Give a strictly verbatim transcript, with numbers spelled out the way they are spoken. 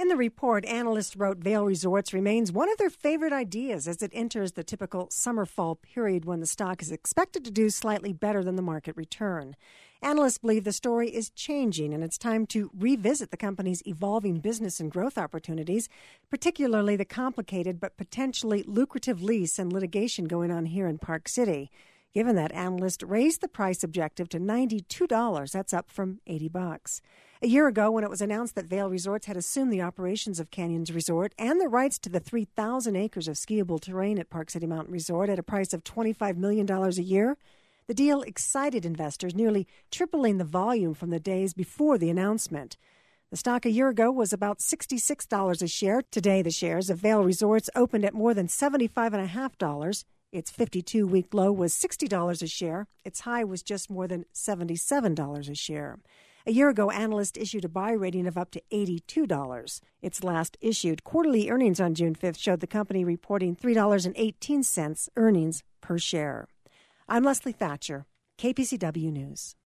In the report, analysts wrote Vail Resorts remains one of their favorite ideas as it enters the typical summer-fall period when the stock is expected to do slightly better than the market return. Analysts believe the story is changing and it's time to revisit the company's evolving business and growth opportunities, particularly the complicated but potentially lucrative lease and litigation going on here in Park City. Given that, analysts raised the price objective to ninety-two dollars. That's up from eighty bucks. A year ago, when it was announced that Vail Resorts had assumed the operations of Canyons Resort and the rights to the three thousand acres of skiable terrain at Park City Mountain Resort at a price of twenty-five million dollars a year, the deal excited investors, nearly tripling the volume from the days before the announcement. The stock a year ago was about sixty-six dollars a share. Today, the shares of Vail Resorts opened at more than seventy-five dollars and five dollars. Its fifty-two-week low was sixty dollars a share. Its high was just more than seventy-seven dollars a share. A year ago, analysts issued a buy rating of up to eighty-two dollars. Its last issued quarterly earnings on June fifth showed the company reporting three dollars and eighteen cents earnings per share. I'm Leslie Thatcher, K P C W News.